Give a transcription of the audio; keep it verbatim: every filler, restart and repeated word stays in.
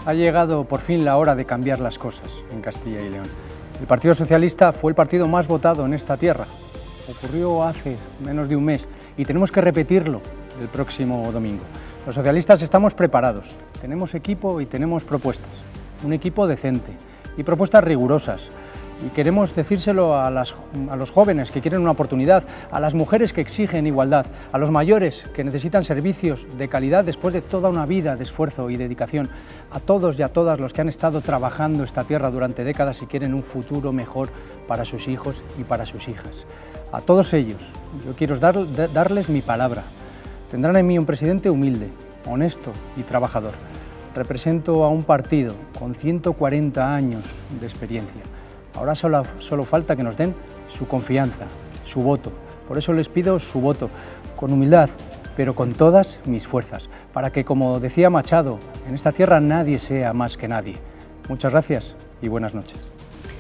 Ha llegado por fin la hora de cambiar las cosas en Castilla y León. El Partido Socialista fue el partido más votado en esta tierra. Ocurrió hace menos de un mes y tenemos que repetirlo el próximo domingo. Los socialistas estamos preparados, tenemos equipo y tenemos propuestas. Un equipo decente y propuestas rigurosas. Y queremos decírselo a, las, a los jóvenes que quieren una oportunidad, a las mujeres que exigen igualdad, a los mayores que necesitan servicios de calidad después de toda una vida de esfuerzo y dedicación, a todos y a todas los que han estado trabajando esta tierra durante décadas y quieren un futuro mejor para sus hijos y para sus hijas. A todos ellos yo quiero dar, darles mi palabra. Tendrán en mí un presidente humilde, honesto y trabajador. Represento a un partido con ciento cuarenta años de experiencia. Ahora solo, solo falta que nos den su confianza, su voto. Por eso les pido su voto, con humildad, pero con todas mis fuerzas, para que, como decía Machado, en esta tierra nadie sea más que nadie. Muchas gracias y buenas noches.